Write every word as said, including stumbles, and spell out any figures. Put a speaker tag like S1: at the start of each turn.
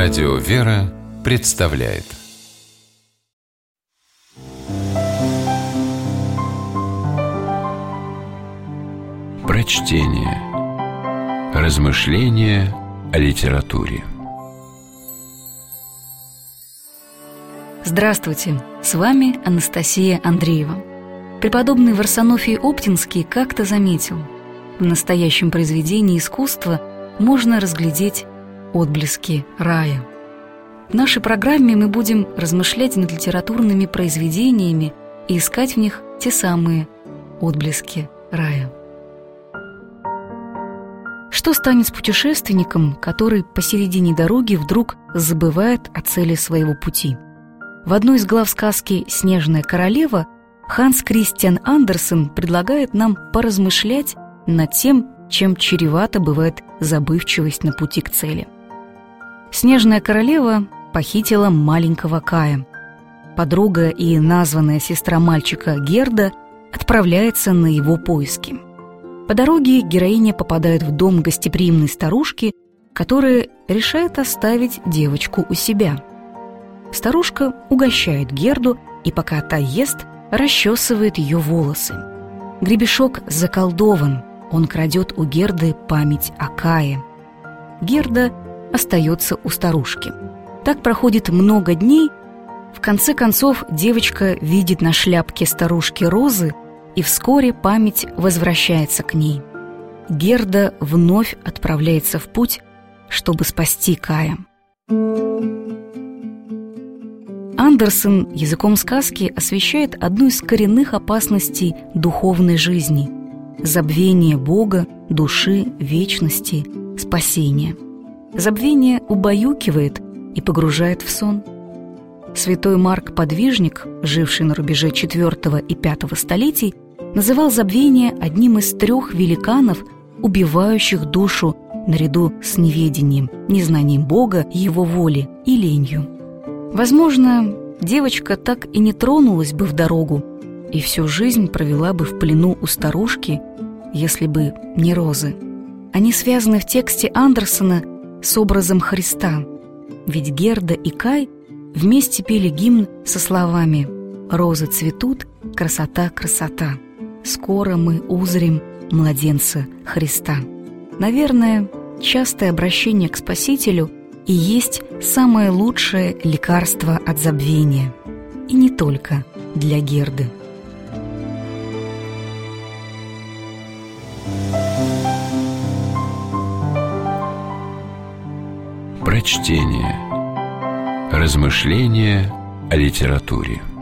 S1: Радио «Вера» представляет Прочтение. Размышления о литературе.
S2: Здравствуйте, с вами Анастасия Андреева. Преподобный Варсонофий Оптинский как-то заметил: в настоящем произведении искусства можно разглядеть отблески рая. В нашей программе мы будем размышлять над литературными произведениями и искать в них те самые отблески рая. Что станет с путешественником, который посередине дороги вдруг забывает о цели своего пути? В одной из глав сказки «Снежная королева» Ханс Кристиан Андерсен предлагает нам поразмышлять над тем, чем чревата бывает забывчивость на пути к цели. Снежная королева похитила маленького Кая. Подруга и названная сестра мальчика Герда отправляется на его поиски. По дороге героиня попадает в дом гостеприимной старушки, которая решает оставить девочку у себя. Старушка угощает Герду, и пока та ест, расчесывает ее волосы. Гребешок заколдован, он крадет у Герды память о Кае. Герда остается у старушки. Так проходит много дней. В конце концов девочка видит на шляпке старушки розы, и вскоре память возвращается к ней. Герда вновь отправляется в путь, чтобы спасти Кая. Андерсен языком сказки освещает одну из коренных опасностей духовной жизни – забвение Бога, души, вечности, спасения. Забвение убаюкивает и погружает в сон. Святой Марк Подвижник, живший на рубеже четвёртого и пятого столетий, называл забвение одним из трех великанов, убивающих душу наряду с неведением, незнанием Бога, Его воли и ленью. Возможно, девочка так и не тронулась бы в дорогу и всю жизнь провела бы в плену у старушки, если бы не розы. Они связаны в тексте Андерсена с образом Христа, ведь Герда и Кай вместе пели гимн со словами «Розы цветут, красота, красота, скоро мы узрим младенца Христа». Наверное, частое обращение к Спасителю и есть самое лучшее лекарство от забвения, и не только для Герды.
S1: Прочтение. Размышления о литературе.